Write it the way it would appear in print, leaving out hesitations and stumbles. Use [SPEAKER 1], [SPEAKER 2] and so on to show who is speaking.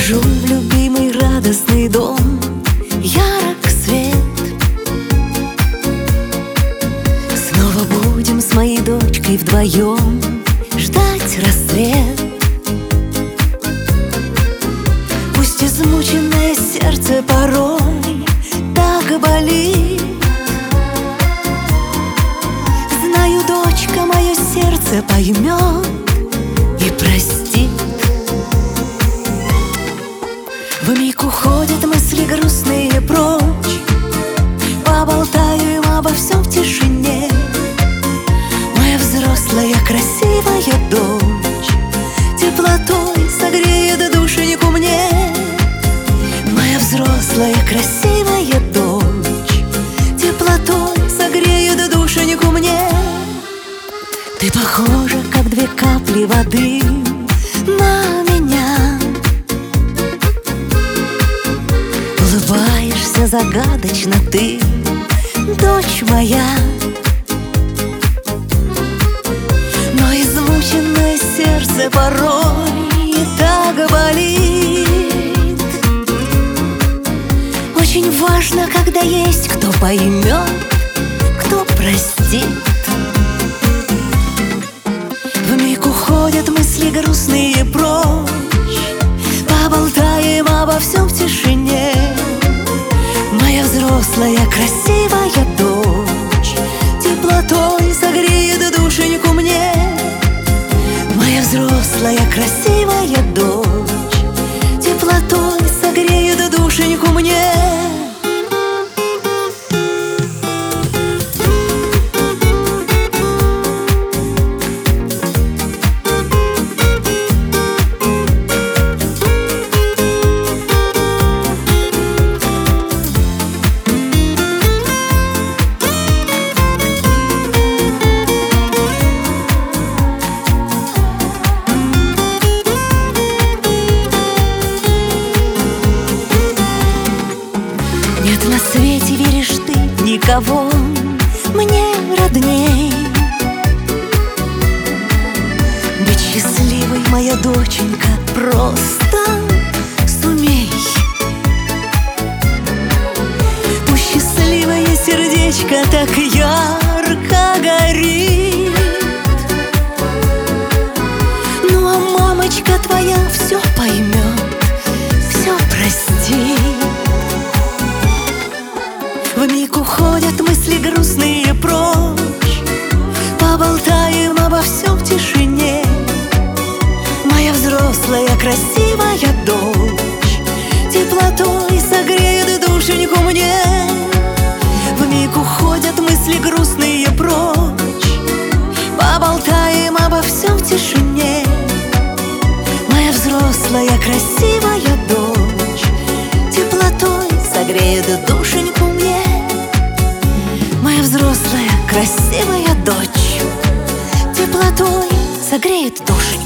[SPEAKER 1] Вхожу в любимый радостный дом, ярок свет. Снова будем с моей дочкой вдвоем ждать рассвет. Пусть измученное сердце порой так болит, знаю, дочка мое сердце поймет и простит. Вмиг уходят мысли грустные прочь, поболтаем обо всем в тишине. Моя взрослая красивая дочь теплотой согреет душеньку мне. Моя взрослая красивая дочь теплотой согреет душеньку мне. Ты похожа, как две капли воды на меня. Улыбаешься загадочно ты, дочь моя. Но измученное сердце порой так болит. Очень важно, когда есть кто поймет, кто простит. Вмиг уходят мысли грустные прочь, поболтаем обо всем в тишине. Моя взрослая красивая дочь теплотой согреет душеньку мне. Моя взрослая красивая дочь теплотой согреет душеньку мне. Нет на свете, веришь ты, никого мне родней. Быть счастливой, моя доченька, просто сумей. Пусть счастливое сердечко так ярко горит. Ну а мамочка твоя все поймет, все простит. Вмиг уходят мысли грустные прочь, поболтаем обо всем в тишине. Моя взрослая красивая дочь теплотой согреет душеньку мне. Вмиг уходят мысли грустные прочь, поболтаем обо всем в тишине. Моя взрослая красивая дочь теплотой согреет душеньку мне. Моя взрослая красивая дочь теплотой согреет душеньку.